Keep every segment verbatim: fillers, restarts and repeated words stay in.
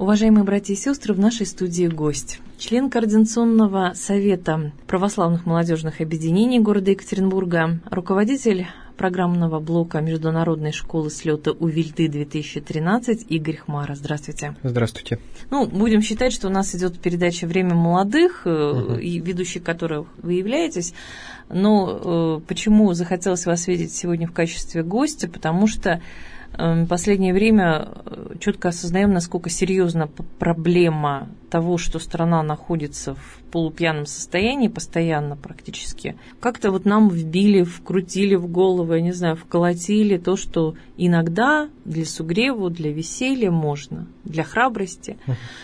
Уважаемые братья и сестры, в нашей студии гость, член Координационного совета православных молодежных объединений города Екатеринбурга, руководитель программного блока Международной школы слета УВИЛьды две тысячи тринадцать Игорь Хмара. Здравствуйте. Здравствуйте. Ну, будем считать, что у нас идет передача «Время молодых», угу. и ведущей которой вы являетесь. Но э, почему захотелось вас видеть сегодня в качестве гостя? Потому что в последнее время четко осознаем, насколько серьезна проблема того, что страна находится в полупьяном состоянии постоянно практически. Как-то вот нам вбили, вкрутили в голову, я не знаю, вколотили то, что иногда для сугреву, для веселья можно, для храбрости.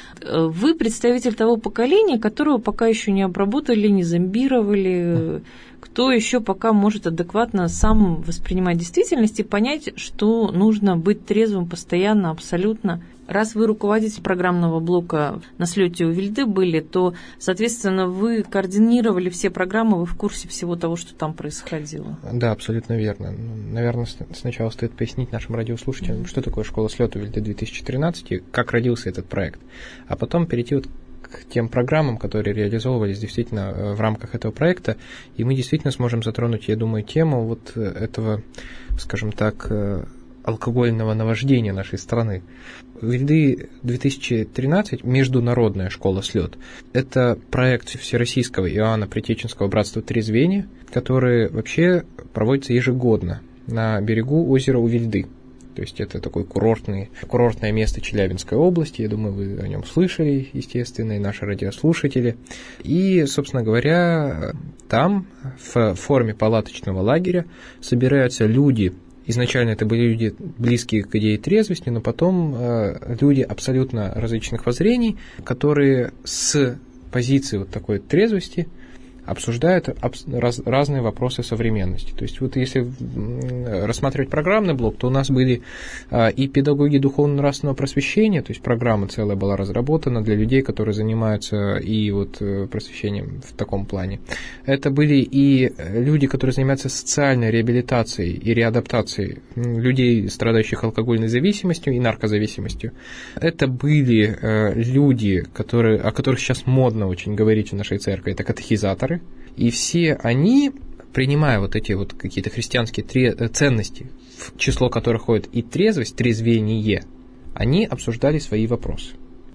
Вы представитель того поколения, которого пока еще не обработали, не зомбировали, кто еще пока может адекватно сам воспринимать действительность и понять, что нужно быть трезвым постоянно, абсолютно. Раз вы руководитель программного блока на слете УВИЛьды были, то, соответственно, вы координировали все программы, вы в курсе всего того, что там происходило. Да, абсолютно верно. Наверное, сначала стоит пояснить нашим радиослушателям, mm-hmm. что такое школа слета УВИЛьды две тысячи тринадцать и как родился этот проект, а потом перейти вот к тем программам, которые реализовывались действительно в рамках этого проекта, и мы действительно сможем затронуть, я думаю, тему вот этого, скажем так, алкогольного наваждения нашей страны. УВИЛьды две тысячи тринадцать, Международная школа слет, это проект Всероссийского Иоанна Притеченского братства трезвения, который вообще проводится ежегодно на берегу озера УВИЛьды. То есть это такое курортный, курортное место Челябинской области, я думаю, вы о нем слышали, естественно, и наши радиослушатели. И, собственно говоря, там в форме палаточного лагеря собираются люди. Изначально это были люди, близкие к идее трезвости, но потом э, люди абсолютно различных воззрений, которые с позиции вот такой трезвости обсуждают раз, разные вопросы современности. То есть вот если рассматривать программный блок, то у нас были а, и педагоги духовно-нравственного просвещения, то есть программа целая была разработана для людей, которые занимаются и вот просвещением в таком плане. Это были и люди, которые занимаются социальной реабилитацией и реадаптацией людей, страдающих алкогольной зависимостью и наркозависимостью. Это были а, люди, которые, о которых сейчас модно очень говорить в нашей церкви, это катехизаторы. И все они, принимая вот эти вот какие-то христианские ценности, в число которых входит и трезвость, трезвение, они обсуждали свои вопросы.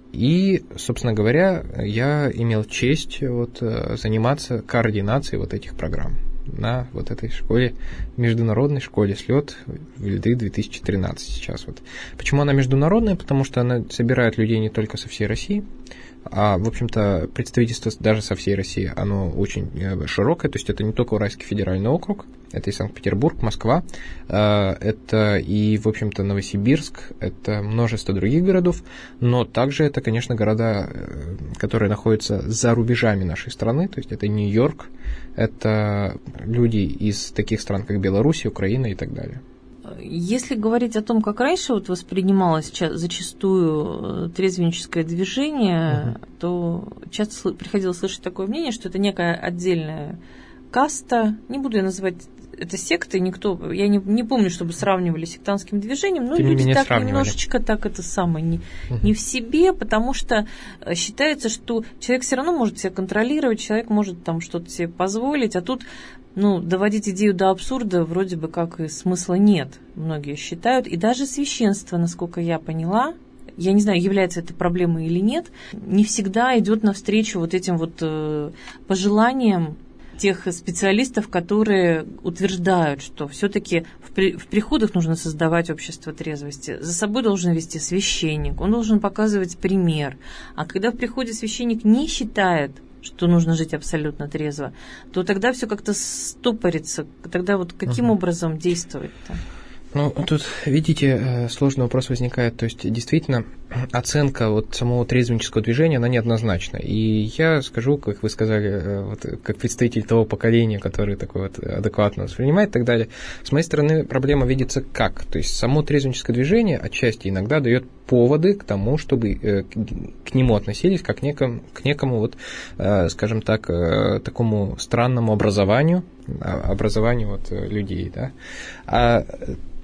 И, собственно говоря, я имел честь вот заниматься координацией вот этих программ на вот этой школе, Международной школе слет УВИЛьды две тысячи тринадцать сейчас. Вот. Почему она международная? Потому что она собирает людей не только со всей России, а, в общем-то, представительство даже со всей России, оно очень широкое, то есть это не только Уральский федеральный округ, это и Санкт-Петербург, Москва, это и, в общем-то, Новосибирск, это множество других городов, но также это, конечно, города, которые находятся за рубежами нашей страны, то есть это Нью-Йорк, это люди из таких стран, как Беларусь, Украина и так далее. Если говорить о том, как раньше вот воспринималось зачастую трезвенническое движение, uh-huh. то часто приходилось слышать такое мнение, что это некая отдельная каста. Не буду я называть это сектой, никто, я не, не помню, чтобы сравнивали с сектантским движением, но люди так немножечко так это самое не, uh-huh. не в себе, потому что считается, что человек все равно может себя контролировать, человек может там что-то себе позволить, а тут ну, доводить идею до абсурда вроде бы как и смысла нет, многие считают. И даже священство, насколько я поняла, я не знаю, является это проблемой или нет, не всегда идет навстречу вот этим вот э, пожеланиям тех специалистов, которые утверждают, что все-таки в, при, в приходах нужно создавать общество трезвости. За собой должен вести священник, он должен показывать пример. А когда в приходе священник не считает, что нужно жить абсолютно трезво, то тогда все как-то стопорится. Тогда вот каким угу. образом действовать-то? Ну, тут, видите, сложный вопрос возникает. То есть, действительно, оценка вот самого трезвеннического движения, она неоднозначна. И я скажу, как вы сказали, вот, как представитель того поколения, который такой вот адекватно воспринимает и так далее, с моей стороны проблема видится как? То есть, само трезвенческое движение отчасти иногда дает поводы к тому, чтобы к нему относились как некому, к некому, вот, скажем так, такому странному образованию, образованию вот людей, да. А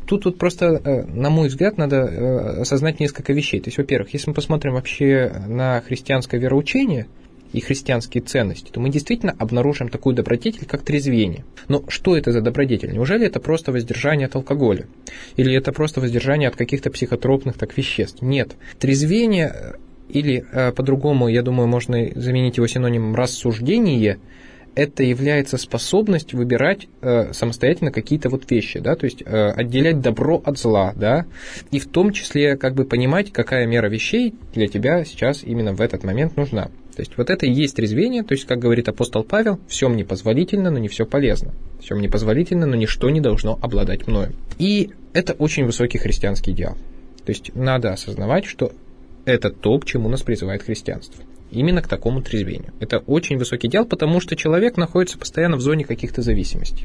тут вот просто, на мой взгляд, надо осознать несколько вещей. То есть, во-первых, если мы посмотрим вообще на христианское вероучение и христианские ценности, то мы действительно обнаружим такую добродетель, как трезвение. Но что это за добродетель? Неужели это просто воздержание от алкоголя? Или это просто воздержание от каких-то психотропных так веществ? Нет. Трезвение, или по-другому, я думаю, можно заменить его синонимом рассуждение, это является способность выбирать э, самостоятельно какие-то вот вещи, да, то есть э, отделять добро от зла, да, и в том числе как бы понимать, какая мера вещей для тебя сейчас именно в этот момент нужна. То есть вот это и есть трезвение, то есть, как говорит апостол Павел, все мне позволительно, но не все полезно. Все мне позволительно, но ничто не должно обладать мною. И это очень высокий христианский идеал. То есть надо осознавать, что это то, к чему нас призывает христианство. Именно к такому трезвению. Это очень высокий идеал, потому что человек находится постоянно в зоне каких-то зависимостей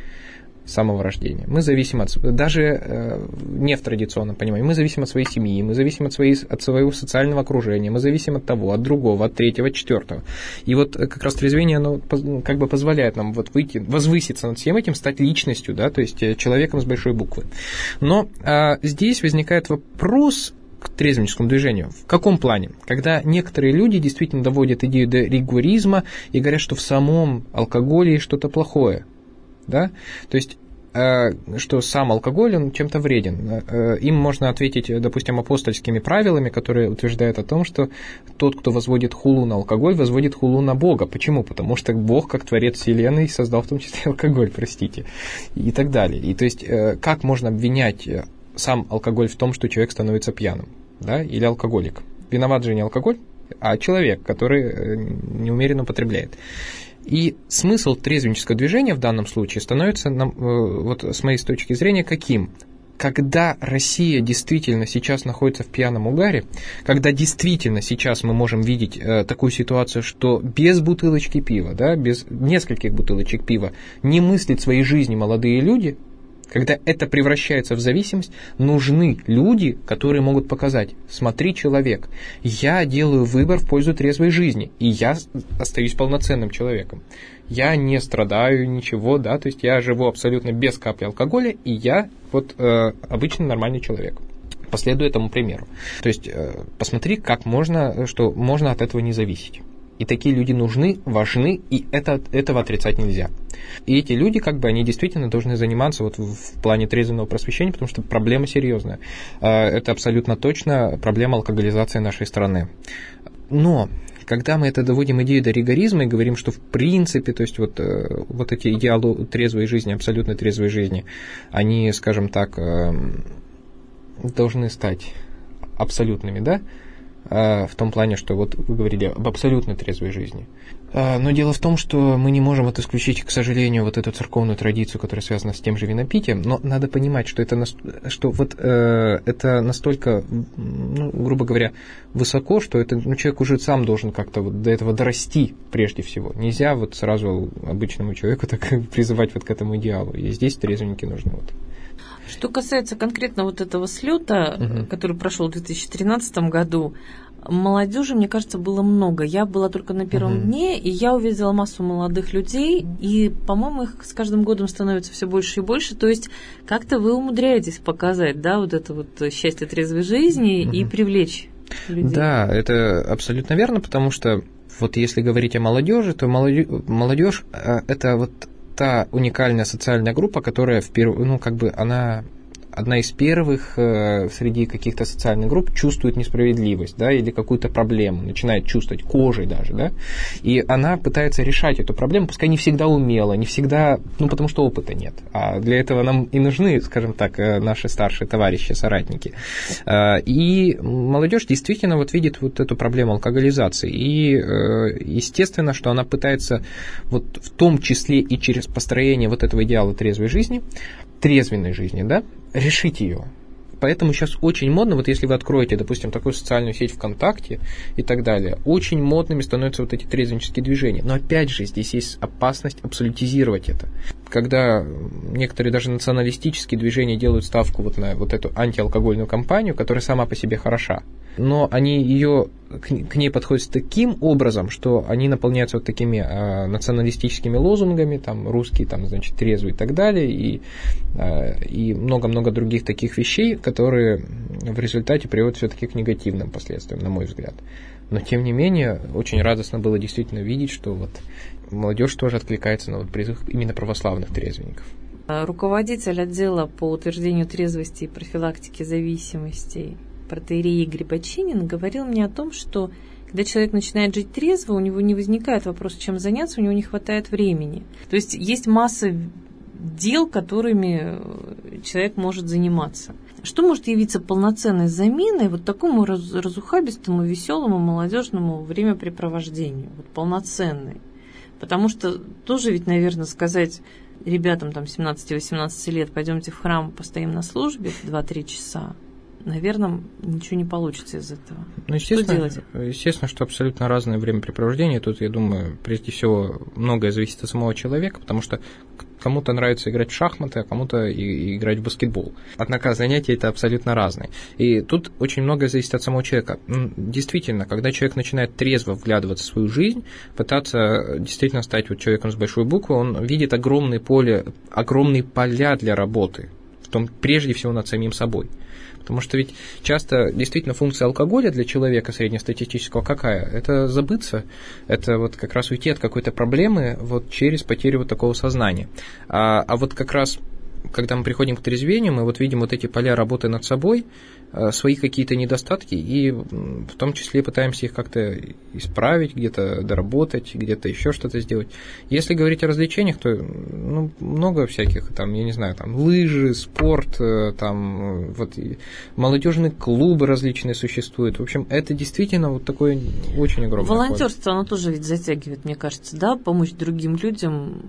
с самого рождения. Мы зависим от, даже э, не в традиционном понимании, мы зависим от своей семьи, мы зависим от, своей, от своего социального окружения, мы зависим от того, от другого, от третьего, от четвертого. И вот как раз трезвение, оно как бы позволяет нам вот выйти, возвыситься над всем этим, стать личностью, да, то есть человеком с большой буквы. Но э, здесь возникает вопрос к трезвенническому движению. В каком плане? Когда некоторые люди действительно доводят идею до ригоризма и говорят, что в самом алкоголе есть что-то плохое. Да? То есть, э, что сам алкоголь, он чем-то вреден. Э, им можно ответить, допустим, апостольскими правилами, которые утверждают о том, что тот, кто возводит хулу на алкоголь, возводит хулу на Бога. Почему? Потому что Бог, как творец вселенной, создал в том числе алкоголь, простите, и так далее. И то есть, э, как можно обвинять сам алкоголь в том, что человек становится пьяным, да, или алкоголик. Виноват же не алкоголь, а человек, который неумеренно употребляет. И смысл трезвеннического движения в данном случае становится, вот с моей точки зрения, каким? Когда Россия действительно сейчас находится в пьяном угаре, когда действительно сейчас мы можем видеть э, такую ситуацию, что без бутылочки пива, да, без нескольких бутылочек пива не мыслят своей жизни молодые люди, когда это превращается в зависимость, нужны люди, которые могут показать: смотри, человек, я делаю выбор в пользу трезвой жизни, и я остаюсь полноценным человеком. Я не страдаю, ничего, да, то есть я живу абсолютно без капли алкоголя, и я вот э, обычный нормальный человек. Последуй этому примеру. То есть э, посмотри, как можно, что можно от этого не зависеть. И такие люди нужны, важны, и это, этого отрицать нельзя. И эти люди, как бы, они действительно должны заниматься вот в, в плане трезвенного просвещения, потому что проблема серьезная. Это абсолютно точно проблема алкоголизации нашей страны. Но когда мы это доводим идею до ригоризма и говорим, что в принципе, то есть вот, вот эти идеалы трезвой жизни, абсолютно трезвой жизни, они, скажем так, должны стать абсолютными, да, в том плане, что вот вы говорили об абсолютно трезвой жизни. Но дело в том, что мы не можем вот исключить, к сожалению, вот эту церковную традицию, которая связана с тем же винопитием, но надо понимать, что это, что вот, э, это настолько, ну, грубо говоря, высоко, что это, ну, человек уже сам должен как-то вот до этого дорасти прежде всего. Нельзя вот сразу обычному человеку так призывать вот к этому идеалу. И здесь трезвенники нужны. Вот. Что касается конкретно вот этого слета, угу. который прошел в две тысячи тринадцатом году, молодежи, мне кажется, было много. Я была только на первом угу. дне, и я увидела массу молодых людей, и, по-моему, их с каждым годом становится все больше и больше. То есть как-то вы умудряетесь показать, да, вот это вот счастье трезвой жизни угу. и привлечь людей. Да, это абсолютно верно, потому что вот если говорить о молодежи, то молодежь это вот та уникальная социальная группа, которая впервые, ну, как бы она одна из первых э, среди каких-то социальных групп чувствует несправедливость, да, или какую-то проблему, начинает чувствовать кожей даже, да, и она пытается решать эту проблему, пускай не всегда умело, не всегда, ну, потому что опыта нет, а для этого нам и нужны, скажем так, наши старшие товарищи, соратники. И молодежь действительно вот видит вот эту проблему алкоголизации, и естественно, что она пытается вот в том числе и через построение вот этого идеала трезвой жизни, трезвенной жизни, да, решить ее. Поэтому сейчас очень модно, вот если вы откроете, допустим, такую социальную сеть ВКонтакте и так далее, очень модными становятся вот эти трезвеннические движения. Но опять же, здесь есть опасность абсолютизировать это. Когда некоторые даже националистические движения делают ставку вот на вот эту антиалкогольную кампанию, которая сама по себе хороша, но они ее к ней подходят таким образом, что они наполняются вот такими э, националистическими лозунгами, там, русский, там, значит, трезвый и так далее, и, э, и много-много других таких вещей, которые в результате приводят все-таки к негативным последствиям, на мой взгляд. Но, тем не менее, очень радостно было действительно видеть, что вот молодежь тоже откликается на вот призыв именно православных трезвенников. Руководитель отдела по утверждению трезвости и профилактики зависимостей протоиерей Игорь Бочинин говорил мне о том, что когда человек начинает жить трезво, у него не возникает вопроса, чем заняться, у него не хватает времени. То есть есть масса дел, которыми человек может заниматься. Что может явиться полноценной заменой вот такому раз, разухабистому, веселому, молодежному времяпрепровождению? Вот полноценной. Потому что тоже ведь, наверное, сказать ребятам там семнадцати-восемнадцати лет, пойдемте в храм, постоим на службе два-три часа, наверное, ничего не получится из этого. Ну, естественно, что делать? Естественно, что абсолютно разное времяпрепровождение. Тут, я думаю, прежде всего, многое зависит от самого человека, потому что кому-то нравится играть в шахматы, а кому-то и, и играть в баскетбол. Однако занятия это абсолютно разные. И тут очень многое зависит от самого человека. Действительно, когда человек начинает трезво вглядываться в свою жизнь, пытаться действительно стать вот человеком с большой буквы, он видит огромное поле, огромные поля для работы, в том, прежде всего над самим собой. Потому что ведь часто действительно функция алкоголя для человека среднестатистического какая? Это забыться, это вот как раз уйти от какой-то проблемы вот через потерю вот такого сознания. А, а вот как раз, когда мы приходим к трезвению, мы вот видим вот эти поля работы над собой, свои какие-то недостатки, и в том числе пытаемся их как-то исправить, где-то доработать, где-то еще что-то сделать. Если говорить о развлечениях, то ну, много всяких, там, я не знаю, там, лыжи, спорт, там, вот, молодежные клубы различные существуют. В общем, это действительно вот такое очень огромное. Волонтерство, оно тоже ведь затягивает, мне кажется, да, помочь другим людям.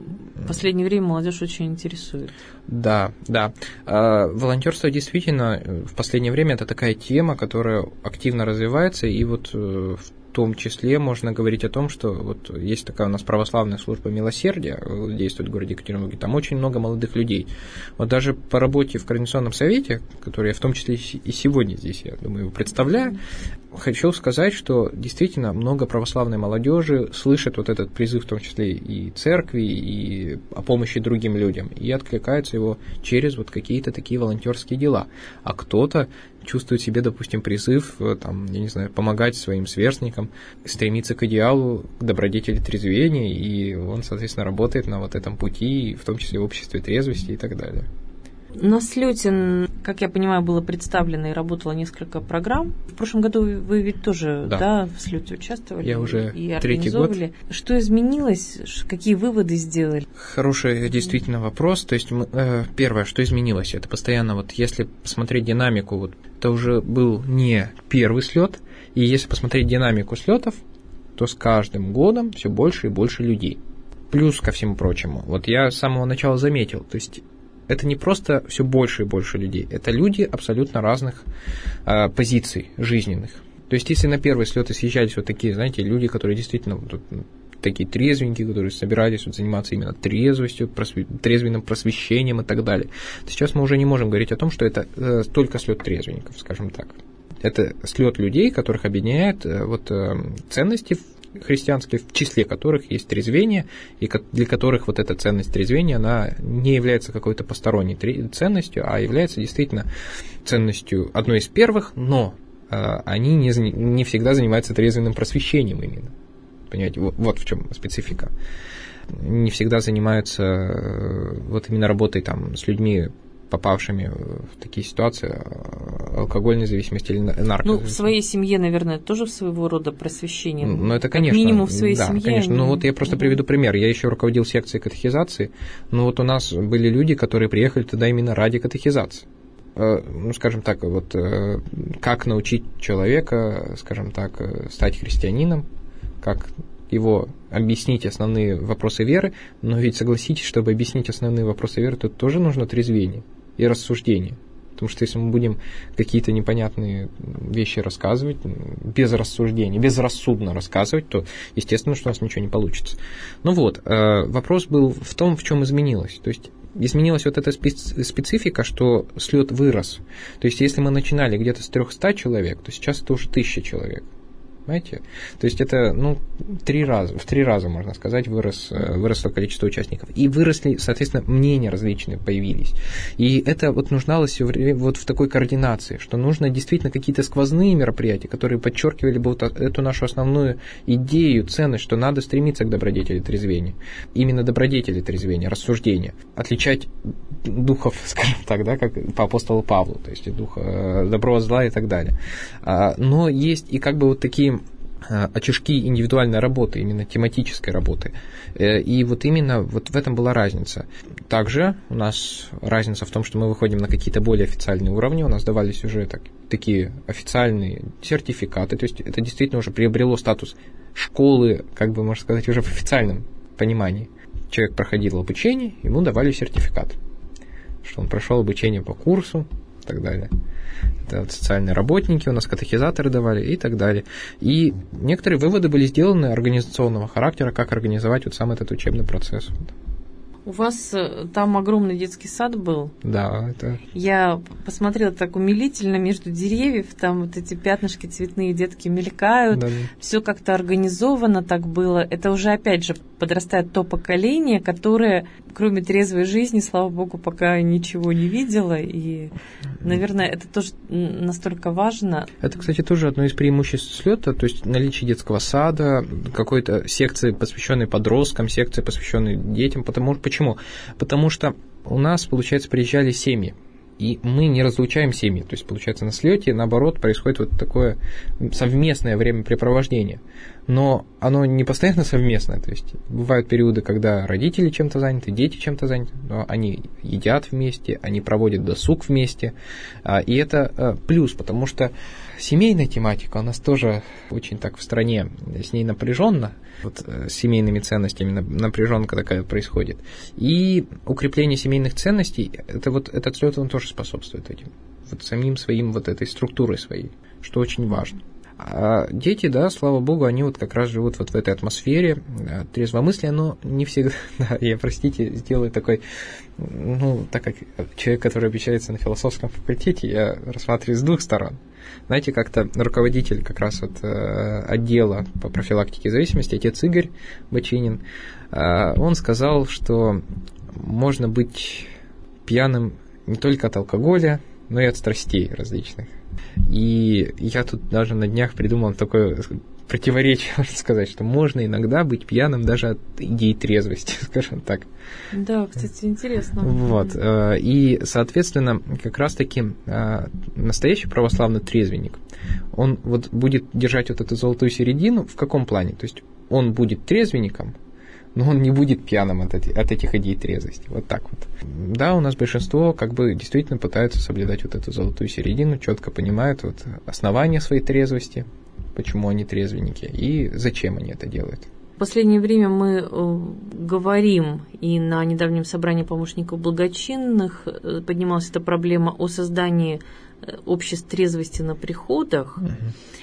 В последнее время молодежь очень интересует. Да, да. Волонтерство действительно в последнее время это такая тема, которая активно развивается, и вот в том числе можно говорить о том, что вот есть такая у нас православная служба милосердия, действует в городе Екатеринбурге, там очень много молодых людей. Вот даже по работе в Координационном совете, который я в том числе и сегодня здесь, я думаю, его представляю, хочу сказать, что действительно много православной молодежи слышит вот этот призыв, в том числе и церкви, и о помощи другим людям, и откликается его через вот какие-то такие волонтерские дела. А кто-то чувствует в себе, допустим, призыв, там, я не знаю, помогать своим сверстникам, стремиться к идеалу, к добродетели трезвения, и он, соответственно, работает на вот этом пути, в том числе в обществе трезвости и так далее. На слете, как я понимаю, было представлено и работало несколько программ. В прошлом году вы ведь тоже да. Да, в слете участвовали. Я уже и третий год. Что изменилось? Какие выводы сделали? Хороший действительно вопрос. То есть, мы, э, первое, что изменилось, это постоянно, вот если посмотреть динамику, вот, это уже был не первый слет, и если посмотреть динамику слетов, то с каждым годом все больше и больше людей. Плюс ко всему прочему, вот я с самого начала заметил, то есть это не просто все больше и больше людей, это люди абсолютно разных э, позиций жизненных. То есть, если на первые слеты съезжались вот такие, знаете, люди, которые действительно вот, такие трезвенькие, которые собирались вот, заниматься именно трезвостью, просве... трезвенным просвещением и так далее, то сейчас мы уже не можем говорить о том, что это э, только слет трезвенников, скажем так. Это слет людей, которых объединяет э, вот, э, ценности христианские, в числе которых есть трезвение, и для которых вот эта ценность трезвения, она не является какой-то посторонней ценностью, а является действительно ценностью одной из первых, но э, они не, не всегда занимаются трезвенным просвещением именно. Понимаете, вот, вот в чем специфика. Не всегда занимаются э, вот именно работой там, с людьми, попавшими в такие ситуации алкогольной зависимости или наркозависимости. Ну, в своей семье, наверное, тоже своего рода просвещение. Ну, это, конечно. Как минимум в своей да, семье. конечно. Они... Ну, вот я просто приведу пример. Я еще руководил секцией катехизации, но вот у нас были люди, которые приехали туда именно ради катехизации. Ну, скажем так, вот как научить человека, скажем так, стать христианином, как его объяснить основные вопросы веры, но ведь согласитесь, чтобы объяснить основные вопросы веры, тут тоже нужно трезвение и рассуждение. Потому что если мы будем какие-то непонятные вещи рассказывать, без рассуждения, безрассудно рассказывать, то, естественно, что у нас ничего не получится. Ну вот, вопрос был в том, в чем изменилось. То есть изменилась вот эта специфика, что слет вырос. То есть если мы начинали где-то с трехсот человек, то сейчас это уже тысяча человек. Понимаете? То есть это, ну, три раза, в три раза, можно сказать, вырос, выросло количество участников. И выросли, соответственно, мнения различные появились. И это вот нуждалось все время вот в такой координации, что нужно действительно какие-то сквозные мероприятия, которые подчеркивали бы вот эту нашу основную идею, ценность, что надо стремиться к добродетели трезвения. Именно добродетели трезвения, рассуждения. Отличать духов, скажем так, да, как по апостолу Павлу, то есть дух доброго, зла и так далее. Но есть и как бы вот такие очишки индивидуальной работы, именно тематической работы. И вот именно вот в этом была разница. Также у нас разница в том, что мы выходим на какие-то более официальные уровни, у нас давались уже так, такие официальные сертификаты, то есть это действительно уже приобрело статус школы, как бы можно сказать, уже в официальном понимании. Человек проходил обучение, ему давали сертификат, что он прошел обучение по курсу и так далее. Это вот социальные работники, у нас катехизаторы давали и так далее. И некоторые выводы были сделаны организационного характера, как организовать вот сам этот учебный процесс. У вас там огромный детский сад был? Да, это... Я посмотрела так умилительно между деревьев, там вот эти пятнышки цветные детки мелькают, да. Все как-то организовано так было. Это уже, опять же, подрастает то поколение, которое, кроме трезвой жизни, слава богу, пока ничего не видело, и, наверное, это тоже настолько важно. Это, кстати, тоже одно из преимуществ слета, то есть наличие детского сада, какой-то секции, посвященной подросткам, секции, посвященной детям, потому что Почему? Потому что у нас, получается, приезжали семьи, и мы не разлучаем семьи. То есть, получается, на слете, наоборот, происходит вот такое совместное времяпрепровождение. Но оно не постоянно совместное. То есть, бывают периоды, когда родители чем-то заняты, дети чем-то заняты, но они едят вместе, они проводят досуг вместе. И это плюс, потому что семейная тематика у нас тоже очень так в стране, с ней напряженно, вот с семейными ценностями напряженка такая происходит. И укрепление семейных ценностей, это вот этот слет, он тоже способствует этим. Вот самим своим, вот этой структурой своей, что очень важно. А дети, да, слава богу, они вот как раз живут вот в этой атмосфере. Трезвомыслие, оно не всегда, да, я, простите, сделаю такой, ну, так как человек, который обучается на философском факультете, я рассматриваю с двух сторон. Знаете, как-то руководитель как раз вот отдела по профилактике зависимости, отец Игорь Бочинин, он сказал, что можно быть пьяным не только от алкоголя, но и от страстей различных. И я тут даже на днях придумал такое противоречие, можно сказать, что можно иногда быть пьяным даже от идеи трезвости, скажем так. Да, кстати, интересно. Вот. И, соответственно, как раз-таки настоящий православный трезвенник, он вот будет держать вот эту золотую середину в каком плане? То есть он будет трезвенником, но он не будет пьяным от, эти, от этих идей трезвости. Вот так вот. Да, у нас большинство как бы действительно пытаются соблюдать вот эту золотую середину, четко понимают вот основания своей трезвости, почему они трезвенники и зачем они это делают. В последнее время мы говорим, и на недавнем собрании помощников благочинных поднималась эта проблема о создании обществ трезвости на приходах. Угу.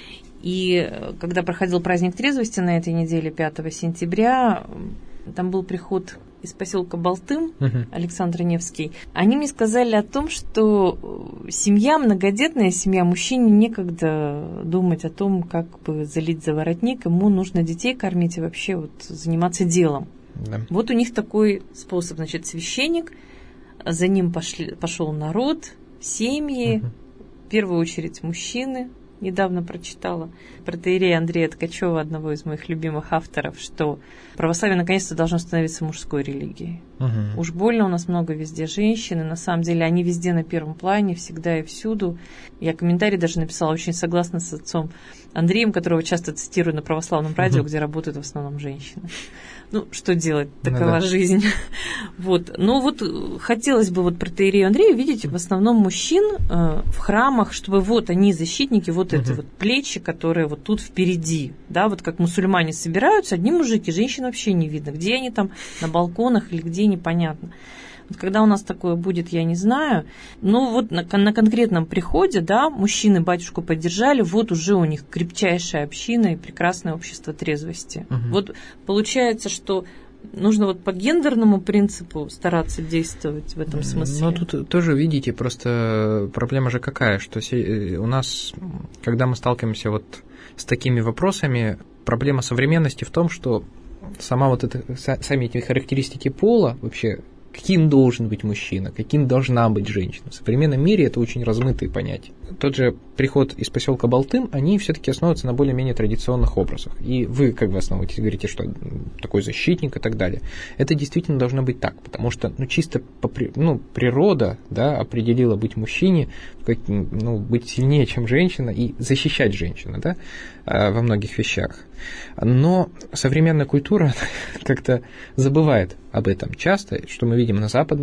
И когда проходил праздник трезвости на этой неделе, пятого сентября, там был приход из поселка Балтым, uh-huh. Александр Невский. Они мне сказали о том, что семья, многодетная семья, мужчине некогда думать о том, как бы залить за воротник, ему нужно детей кормить и вообще вот заниматься делом. Да. Вот у них такой способ. Значит, священник, за ним пошли, пошел народ, семьи, uh-huh. в первую очередь мужчины. Недавно прочитала протоиерея Андрея Ткачева, одного из моих любимых авторов, что православие наконец-то должно становиться мужской религией. Uh-huh. Уж больно у нас много везде женщин, и на самом деле они везде на первом плане, всегда и всюду. Я комментарий даже написала, очень согласна с отцом Андреем, которого часто цитирую на православном радио, uh-huh. где работают в основном женщины. Ну, что делать, такова ну, да. жизнь. Вот. Но вот хотелось бы вот протоиерею Андрею видеть в основном мужчин э, в храмах, чтобы вот они защитники, вот uh-huh. это вот плечи, которые вот тут впереди. Да, вот как мусульмане собираются, одни мужики, женщин вообще не видно. Где они там, на балконах или где, непонятно. Вот когда у нас такое будет, я не знаю. Но вот на, на конкретном приходе, да, мужчины батюшку поддержали, вот уже у них крепчайшая община и прекрасное общество трезвости. Угу. Вот получается, что нужно вот по гендерному принципу стараться действовать в этом смысле. Ну, тут тоже, видите, просто проблема же какая, что у нас, когда мы сталкиваемся вот с такими вопросами проблема современности в том, что сама вот это, сами эти характеристики пола, вообще, каким должен быть мужчина, каким должна быть женщина. В современном мире это очень размытые понятия. Тот же приход из поселка Балтым, они все-таки основываются на более-менее традиционных образах. И вы как бы основываетесь, говорите, что такой защитник и так далее. Это действительно должно быть так, потому что ну, чисто по, ну, природа да, определила быть мужчине, ну, быть сильнее, чем женщина, и защищать женщину да, во многих вещах. Но современная культура как-то забывает об этом часто, что мы видим на Запад,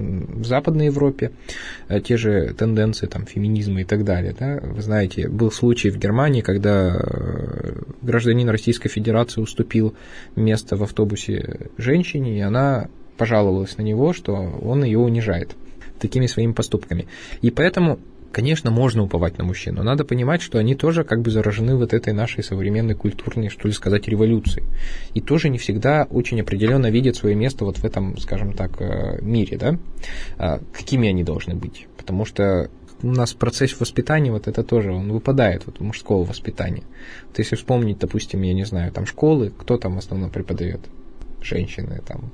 в Западной Европе, те же тенденции там, феминизма и так далее. Да? Вы знаете, был случай в Германии, когда гражданин Российской Федерации уступил место в автобусе женщине, и она пожаловалась на него, что он ее унижает такими своими поступками. И поэтому, конечно, можно уповать на мужчин, но надо понимать, что они тоже как бы заражены вот этой нашей современной культурной, что ли сказать, революцией. И тоже не всегда очень определенно видят свое место вот в этом, скажем так, мире, да? Какими они должны быть. Потому что у нас процесс воспитания, вот это тоже, он выпадает вот, мужского воспитания. Вот если вспомнить, допустим, я не знаю, там школы, кто там в основном преподает? Женщины, там.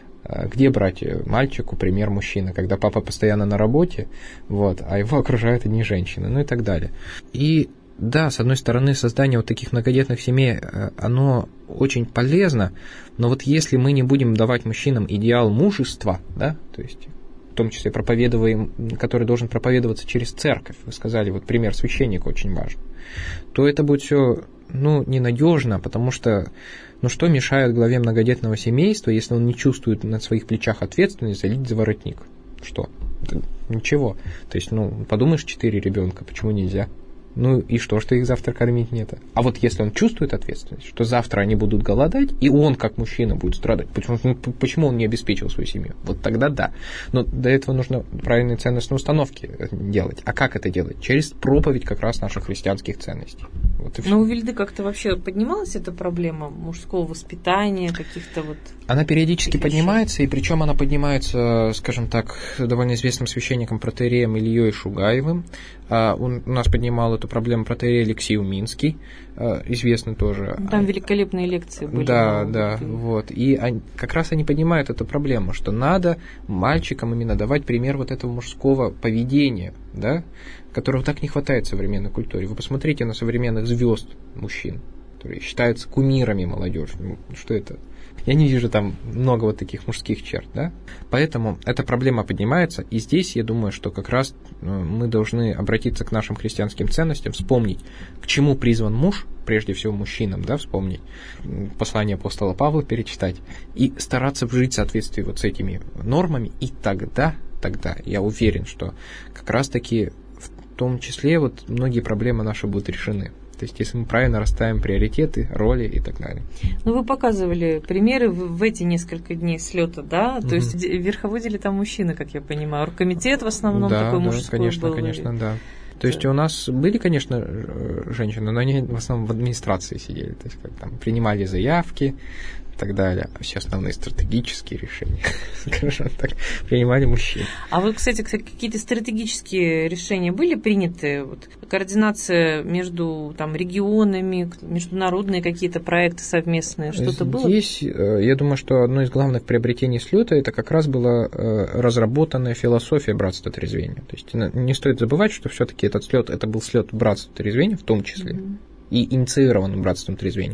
Где брать мальчику пример мужчины, когда папа постоянно на работе, вот, а его окружают одни женщины, ну и так далее. И да, с одной стороны, создание вот таких многодетных семей, оно очень полезно, но вот если мы не будем давать мужчинам идеал мужества, да, то есть в том числе проповедуем, который должен проповедоваться через церковь, вы сказали, вот пример священника очень важен, то это будет все, ну, ненадежно, потому что ну что мешает главе многодетного семейства, если он не чувствует на своих плечах ответственность залить за воротник? Что? Это ничего. То есть, ну, подумаешь, четыре ребенка, почему нельзя? Ну и что, что их завтра кормить нет? А вот если он чувствует ответственность, что завтра они будут голодать, и он, как мужчина, будет страдать, почему, ну, почему он не обеспечил свою семью? Вот тогда да. Но для этого нужно правильные ценностные установки делать. А как это делать? Через проповедь как раз наших христианских ценностей. Вот и все. Но у Вильды как-то вообще поднималась эта проблема мужского воспитания, каких-то вот... Она периодически поднимается, и причем она поднимается, скажем так, довольно известным священником протоиереем Ильей Шугаевым. Он у нас поднимал эту проблему протоиерей Алексей Уминский, известный тоже. Там великолепные лекции были. Да, да, вот. И они, как раз они поднимают эту проблему, что надо мальчикам именно давать пример вот этого мужского поведения, да, которого так не хватает в современной культуре. Вы посмотрите на современных звезд мужчин, которые считаются кумирами молодежи. Что это? Я не вижу там много вот таких мужских черт, да? Поэтому эта проблема поднимается, и здесь я думаю, что как раз мы должны обратиться к нашим христианским ценностям, вспомнить, к чему призван муж, прежде всего мужчинам, да, вспомнить послание апостола Павла, перечитать, и стараться жить в соответствии вот с этими нормами, и тогда, тогда я уверен, что как раз-таки в том числе вот многие проблемы наши будут решены. То есть, если мы правильно расставим приоритеты, роли и так далее. Ну, вы показывали примеры в, в эти несколько дней слета, да? Mm-hmm. То есть, верховодили там мужчины, как я понимаю. Оргкомитет в основном да, такой да, мужской конечно, был. конечно, да. То есть, у нас были, конечно, женщины, но они в основном в администрации сидели. То есть, как там, принимали заявки и так далее. Все основные стратегические решения, скажем так, принимали мужчины. А вот, кстати, какие-то стратегические решения были приняты? Вот, координация между там, регионами, международные какие-то проекты совместные, что-то было? Здесь, я думаю, что одно из главных приобретений слета это как раз была разработанная философия братства трезвения. То есть не стоит забывать, что все-таки этот слет, это был слет братства трезвения в том числе. Mm-hmm. И инициирован братством трезвения.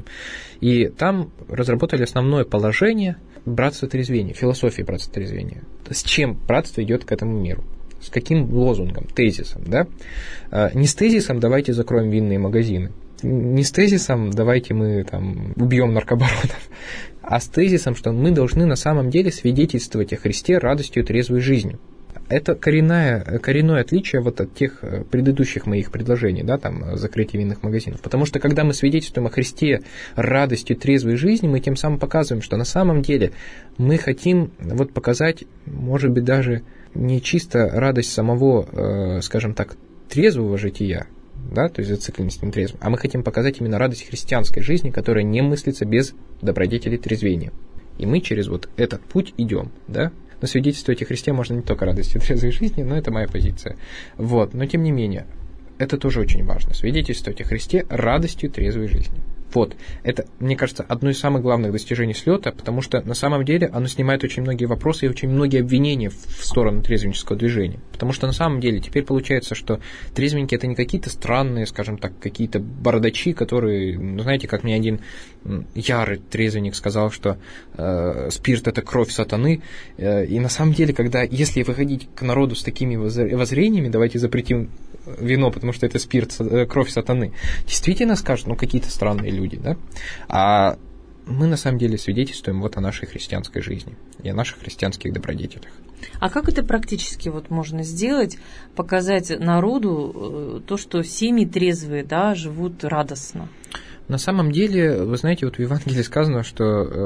И там разработали основное положение братства трезвения, философии братства трезвения. С чем братство идет к этому миру? С каким лозунгом, тезисом, да? Не с тезисом «давайте закроем винные магазины», не с тезисом «давайте мы там убьем наркобаронов», а с тезисом, что мы должны на самом деле свидетельствовать о Христе радостью и трезвой жизнью. Это коренное, коренное отличие вот от тех предыдущих моих предложений, да, там, закрытия винных магазинов. Потому что, когда мы свидетельствуем о Христе радостью трезвой жизни, мы тем самым показываем, что на самом деле мы хотим вот показать, может быть, даже не чисто радость самого, э, скажем так, трезвого жития, да, то есть зацикленность на трезвом, а мы хотим показать именно радость христианской жизни, которая не мыслится без добродетели трезвения. И мы через вот этот путь идем, да. Но свидетельствовать о Христе можно не только радостью трезвой жизни, но это моя позиция. Вот. Но тем не менее, это тоже очень важно. Свидетельствовать о Христе радостью трезвой жизни. Вот, это, мне кажется, одно из самых главных достижений слета, потому что на самом деле оно снимает очень многие вопросы и очень многие обвинения в сторону трезвеннического движения. Потому что на самом деле теперь получается, что трезвенники это не какие-то странные, скажем так, какие-то бородачи, которые, ну, знаете, как мне один ярый трезвенник сказал, что э, спирт это кровь сатаны. Э, и на самом деле, когда, если выходить к народу с такими воззрениями, давайте запретим вино, потому что это спирт, кровь сатаны, действительно скажут, ну, какие-то странные люди, да? А мы, на самом деле, свидетельствуем вот о нашей христианской жизни и о наших христианских добродетелях. А как это практически вот можно сделать, показать народу то, что семьи трезвые, да, живут радостно? На самом деле, вы знаете, вот в Евангелии сказано, что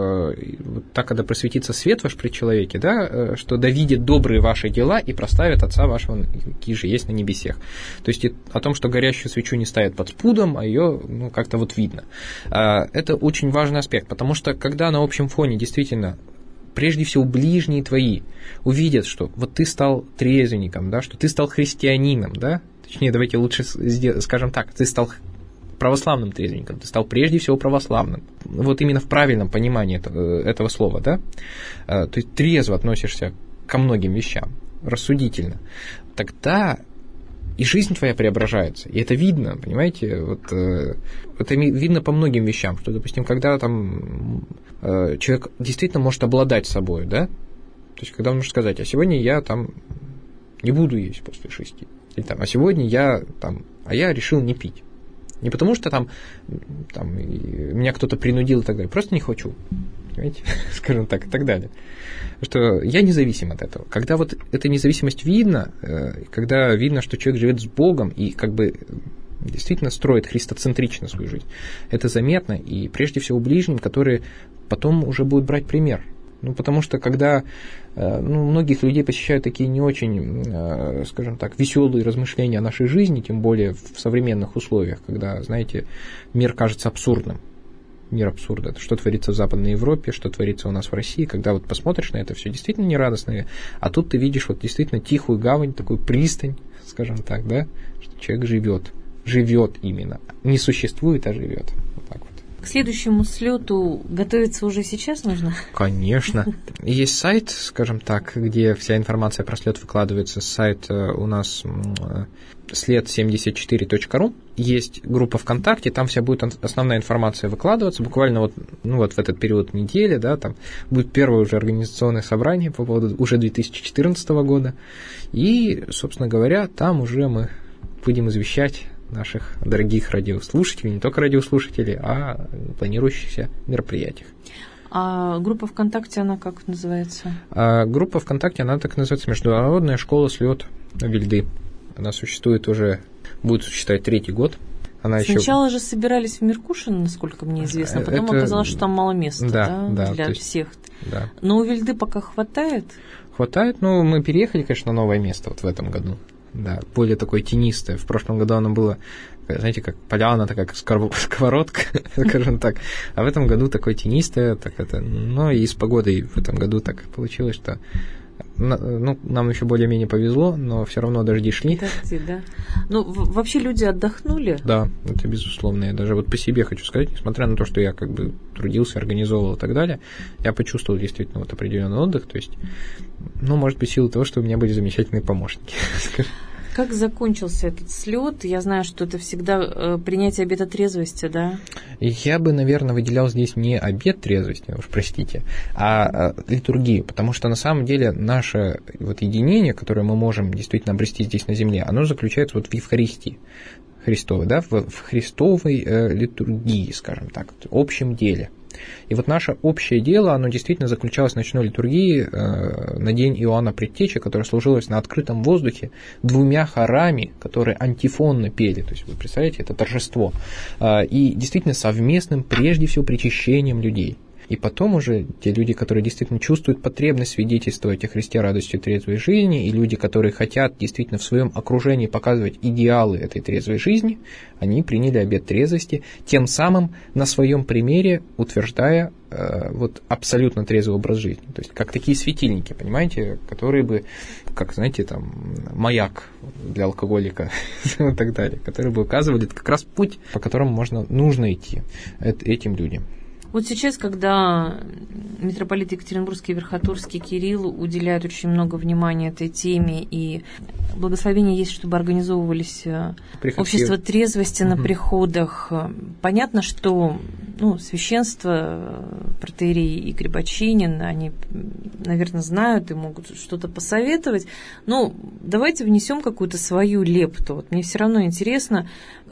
э, вот так, когда просветится свет ваш при человеке, да, э, что да видят добрые ваши дела и прославят Отца вашего, какие же есть на небесех. То есть о том, что горящую свечу не ставят под спудом, а ее, ну, как-то вот видно. Э, это очень важный аспект, потому что когда на общем фоне действительно прежде всего ближние твои увидят, что вот ты стал трезвенником, да, что ты стал христианином, да, точнее, давайте лучше скажем так, ты стал православным трезвенником, ты стал прежде всего православным. Вот именно в правильном понимании этого, этого слова, да? То есть трезво относишься ко многим вещам, рассудительно. Тогда и жизнь твоя преображается. И это видно, понимаете? Вот, это видно по многим вещам, что, допустим, когда там человек действительно может обладать собой, да? То есть, когда он может сказать, а сегодня я там не буду есть после шести. Или там, а сегодня я там, а я решил не пить. Не потому что там, там меня кто-то принудил и так далее, просто не хочу, понимаете, скажем так, и так далее. Что я независим от этого. Когда вот эта независимость видна, когда видно, что человек живет с Богом и как бы действительно строит христоцентрично свою жизнь, это заметно, и прежде всего ближним, которые потом уже будут брать пример. Ну, потому что когда ну, многих людей посещают такие не очень, скажем так, веселые размышления о нашей жизни, тем более в современных условиях, когда, знаете, мир кажется абсурдным. Мир абсурда. Что творится в Западной Европе, что творится у нас в России, когда вот посмотришь на это все действительно нерадостно, а тут ты видишь вот действительно тихую гавань, такую пристань, скажем так, да, что человек живет, живет именно, не существует, а живет. Вот так вот. К следующему слету готовиться уже сейчас нужно? Конечно. Есть сайт, скажем так, где вся информация про слет выкладывается. Сайт у нас след семьдесят четыре точка ру. Есть группа ВКонтакте, там вся будет основная информация выкладываться. Буквально вот, ну вот в этот период недели, да, там будет первое уже организационное собрание по поводу уже две тысячи четырнадцатого года. И, собственно говоря, там уже мы будем извещать наших дорогих радиослушателей, не только радиослушателей, а планирующихся мероприятиях. А группа ВКонтакте, она как называется? А группа ВКонтакте, она так называется Международная школа слет Вильды. Она существует уже, будет существовать третий год. Она Сначала еще... же собирались в Меркушино, насколько мне известно, потом это... оказалось, что там мало места, да, да, да, для есть... всех. Да. Но у Вильды пока хватает? Хватает, но мы переехали, конечно, на новое место вот в этом году. Да, более такое тенистое. В прошлом году оно было, знаете, как поляна, такая как сковородка, скажем так. А в этом году такое тенистое, так это, ну и с погодой в этом году так получилось, что ну, нам еще более-менее повезло, но все равно дожди шли. Дожди, да. Ну, вообще люди отдохнули? Да, это безусловно. Я даже вот по себе хочу сказать, несмотря на то, что я как бы трудился, организовывал и так далее, я почувствовал действительно вот определенный отдых, то есть, ну, может быть, в силу того, что у меня были замечательные помощники. Как закончился этот слет? Я знаю, что это всегда э, принятие обета трезвости, да? Я бы, наверное, выделял здесь не обет трезвости, уж простите, а, а литургию, потому что на самом деле наше вот единение, которое мы можем действительно обрести здесь на земле, оно заключается вот в Евхаристии Христовой, да, в, в Христовой э, литургии, скажем так, в общем деле. И вот наше общее дело, оно действительно заключалось в ночной литургии э, на день Иоанна Предтечи, которая служилась на открытом воздухе двумя хорами, которые антифонно пели. То есть, вы представляете, это торжество. Э, и действительно совместным, прежде всего, причащением людей. И потом уже те люди, которые действительно чувствуют потребность свидетельствовать о Христе радостью трезвой жизни, и люди, которые хотят действительно в своем окружении показывать идеалы этой трезвой жизни, они приняли обет трезвости, тем самым на своем примере утверждая э, вот абсолютно трезвый образ жизни. То есть как такие светильники, понимаете, которые бы, как, знаете, там, маяк для алкоголика и так далее, которые бы указывали как раз путь, по которому можно, нужно идти этим людям. Вот сейчас, когда митрополит Екатеринбургский и Верхотурский Кирилл уделяют очень много внимания этой теме, и благословение есть, чтобы организовывались Приходи. общества трезвости угу. на приходах, понятно, что ну, священство, протоиерей и Грибочинин, они, наверное, знают и могут что-то посоветовать, но давайте внесем какую-то свою лепту. Вот мне все равно интересно,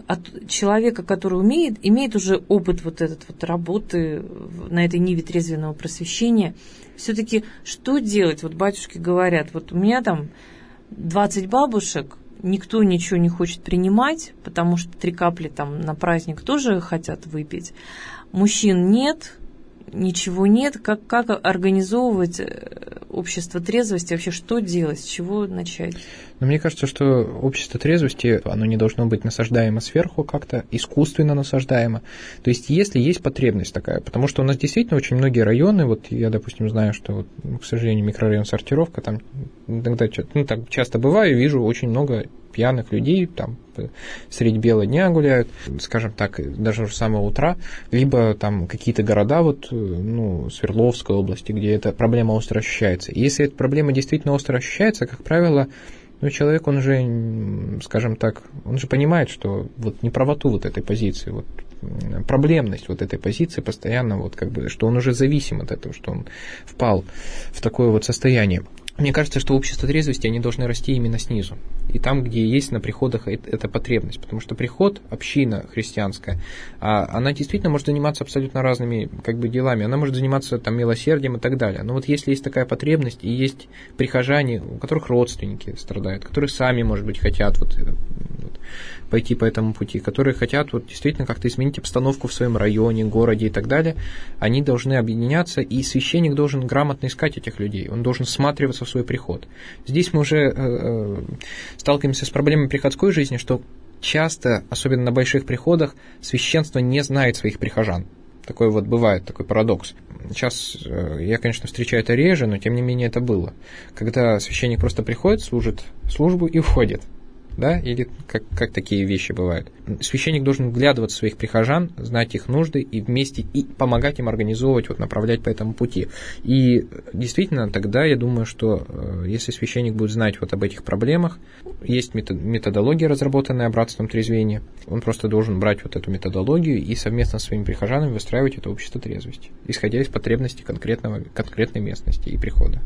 от человека, который умеет, имеет уже опыт вот этот вот работы на этой ниве трезвенного просвещения, все-таки что делать? Вот батюшки говорят, вот у меня там двадцать бабушек, никто ничего не хочет принимать, потому что три капли там на праздник тоже хотят выпить. Мужчин нет, ничего нет. Как, как организовывать общество трезвости? Вообще, что делать? С чего начать? Но мне кажется, что общество трезвости, оно не должно быть насаждаемо сверху как-то, искусственно насаждаемо. То есть, если есть потребность такая, потому что у нас действительно очень многие районы, вот я, допустим, знаю, что, вот, ну, к сожалению, микрорайон Сортировка, там иногда ну, так часто бываю, вижу очень много пьяных людей, там средь бела дня гуляют, скажем так, даже с самого утра, либо там какие-то города, вот, ну, Свердловской области, где эта проблема остро ощущается. И если эта проблема действительно остро ощущается, как правило, ну, человек, он же, скажем так, он же понимает, что вот неправоту вот этой позиции, вот проблемность вот этой позиции постоянно, вот как бы, что он уже зависим от этого, что он впал в такое вот состояние. Мне кажется, что общество трезвости, они должны расти именно снизу. И там, где есть на приходах эта потребность. Потому что приход, община христианская, она действительно может заниматься абсолютно разными как бы, делами. Она может заниматься там, милосердием и так далее. Но вот если есть такая потребность, и есть прихожане, у которых родственники страдают, которые сами, может быть, хотят вот, вот, пойти по этому пути, которые хотят вот, действительно как-то изменить обстановку в своем районе, городе и так далее, они должны объединяться, и священник должен грамотно искать этих людей. Он должен всматриваться в свой приход. Здесь мы уже э, э, сталкиваемся с проблемой приходской жизни, что часто, особенно на больших приходах, священство не знает своих прихожан. Такое вот бывает, такой парадокс. Сейчас э, я, конечно, встречаю это реже, но тем не менее это было. Когда священник просто приходит, служит службу и уходит. Да, или как, как такие вещи бывают. Священник должен вглядываться в своих прихожан, знать их нужды и вместе и помогать им организовывать, вот, направлять по этому пути. И действительно, тогда я думаю, что если священник будет знать вот об этих проблемах, есть методология, разработанная братством трезвения, он просто должен брать вот эту методологию и совместно с своими прихожанами выстраивать это общество трезвости, исходя из потребностей конкретного, конкретной местности и прихода.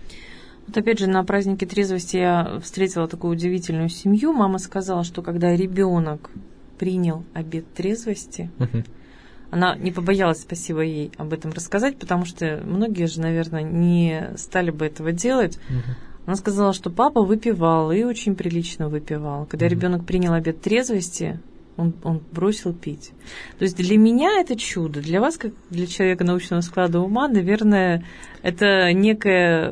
Вот опять же, на празднике трезвости я встретила такую удивительную семью. Мама сказала, что когда ребенок принял обет трезвости, uh-huh. она не побоялась, спасибо ей, об этом рассказать, потому что многие же, наверное, не стали бы этого делать. Uh-huh. Она сказала, что папа выпивал и очень прилично выпивал. Когда uh-huh. ребенок принял обет трезвости, Он, он бросил пить. То есть для меня это чудо. Для вас, как для человека научного склада ума, наверное, это некое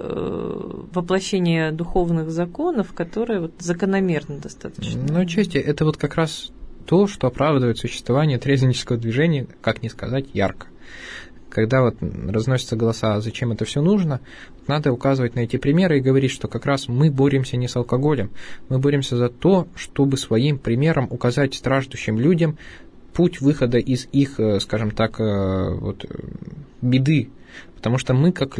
воплощение духовных законов, которое вот закономерно достаточно. Ну, отчасти это вот как раз то, что оправдывает существование трезвеннического движения, как не сказать, ярко. Когда вот разносятся голоса, зачем это все нужно, надо указывать на эти примеры и говорить, что как раз мы боремся не с алкоголем, мы боремся за то, чтобы своим примером указать страждущим людям путь выхода из их, скажем так, вот, беды. Потому что мы, как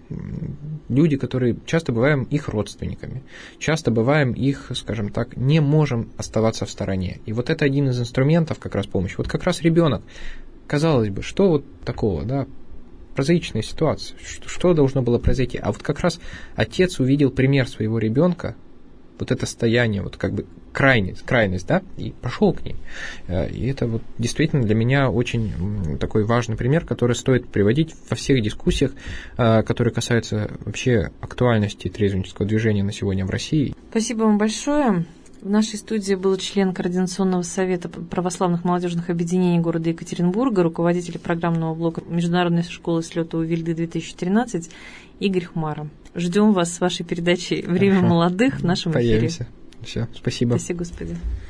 люди, которые часто бываем их родственниками, часто бываем их, скажем так, не можем оставаться в стороне. И вот это один из инструментов как раз помощи. Вот как раз ребенок. Казалось бы, что вот такого, да, прозаичная ситуация, что, что должно было произойти? А вот как раз отец увидел пример своего ребенка, вот это состояние, вот как бы крайность, крайность, да, и пошел к ней. И это вот действительно для меня очень такой важный пример, который стоит приводить во всех дискуссиях, которые касаются вообще актуальности трезвеннического движения на сегодня в России. Спасибо вам большое. В нашей студии был член Координационного совета православных молодежных объединений города Екатеринбурга, руководитель программного блока Международной школы слета у Вильды-две тысячи тринадцать Игорь Хмара. Ждем вас с вашей передачей «Время Хорошо. молодых» в нашем Появимся. эфире. Все, спасибо. Спасибо, Господи.